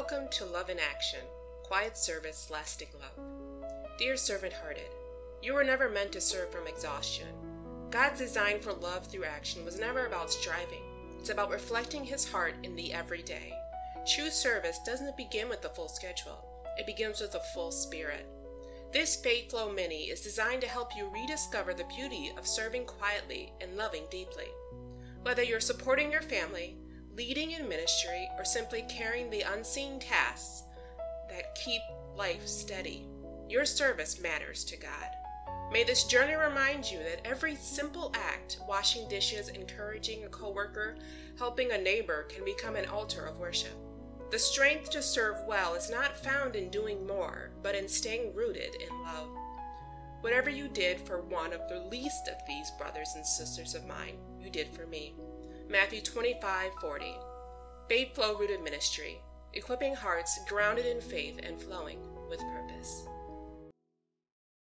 Welcome to Love in Action, Quiet Service, Lasting Love. Dear servant-hearted, you were never meant to serve from exhaustion. God's design for love through action was never about striving. It's about reflecting His heart in the everyday. True service doesn't begin with the full schedule. It begins with a full spirit. This Faith Flow Mini is designed to help you rediscover the beauty of serving quietly and loving deeply. Whether you're supporting your family, leading in ministry, or simply carrying the unseen tasks that keep life steady, your service matters to God. May this journey remind you that every simple act, washing dishes, encouraging a coworker, helping a neighbor, can become an altar of worship. The strength to serve well is not found in doing more, but in staying rooted in love. Whatever you did for one of the least of these brothers and sisters of mine, you did for me. Matthew 25:40. Faith Flow Rooted Ministry, equipping hearts grounded in faith and flowing with purpose.